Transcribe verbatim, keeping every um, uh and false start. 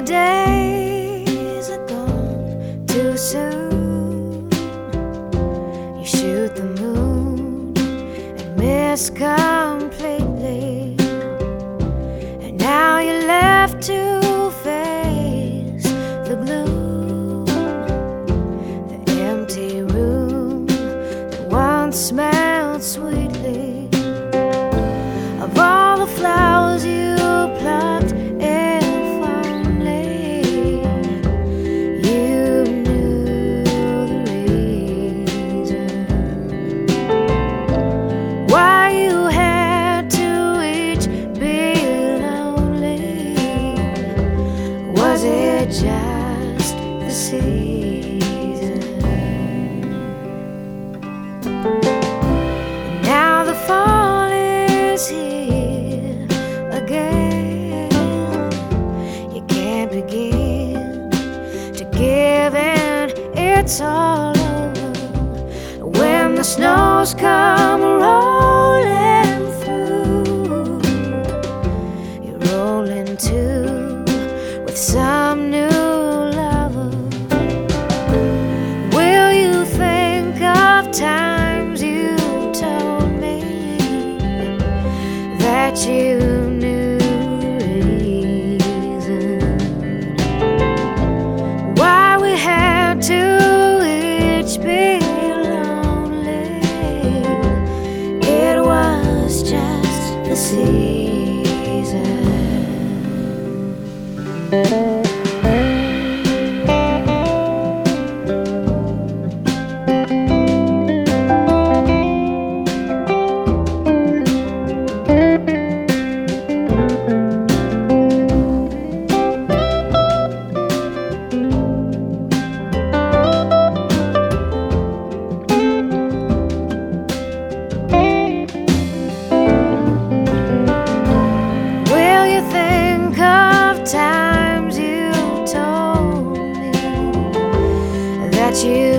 days are gone too soon. You shoot the moon and miss completely, and now you're left to face the gloom, the empty room that once smelled sweetly of all the flowers you plucked. If only you knew the reason why you had to each be lonely. Was it just the season? And now the fall is here again. You can't begin to give in, it's all over when the snows come rolling through. You're rolling too with some new lover. Will you think of times you told me that you knew the reason why we had to each be lonely? It was just the season. Will you think of times you told me that you